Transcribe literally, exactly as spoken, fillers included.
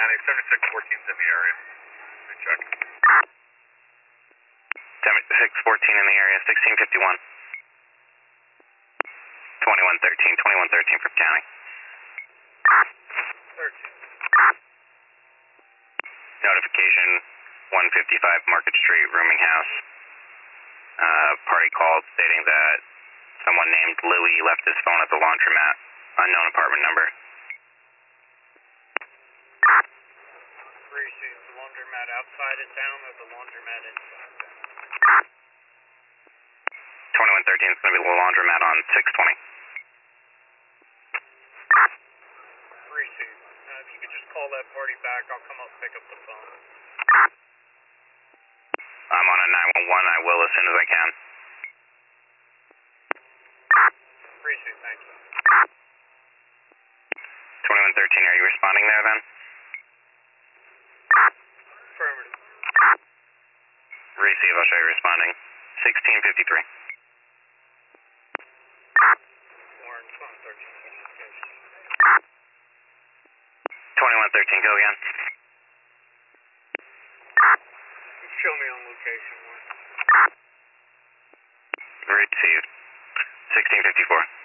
County, seventy-six fourteen's in the area. Let me check. seventy-six fourteen in the area, sixteen fifty-one. twenty-one thirteen, twenty-one thirteen from County. thirteen. Notification, one fifty-five Market Street, rooming house. Uh, party called stating that someone named Louie left his phone at the laundromat. Unknown apartment number. Reese, is the laundromat outside of town or the laundromat inside town? twenty-one thirteen is going to be the laundromat on six twenty. Reese, uh, if you could just call that party back, I'll come up and pick up the phone. I'm on a nine one one. I will as soon as I can. Reese, thank you. twenty-one thirteen, are you responding there then? Affirmative. Receive, I'll show you responding. sixteen fifty-three. Warren, twenty-one thirteen. twenty-one thirteen, go again. Show me on location, Warren. Received. sixteen fifty-four.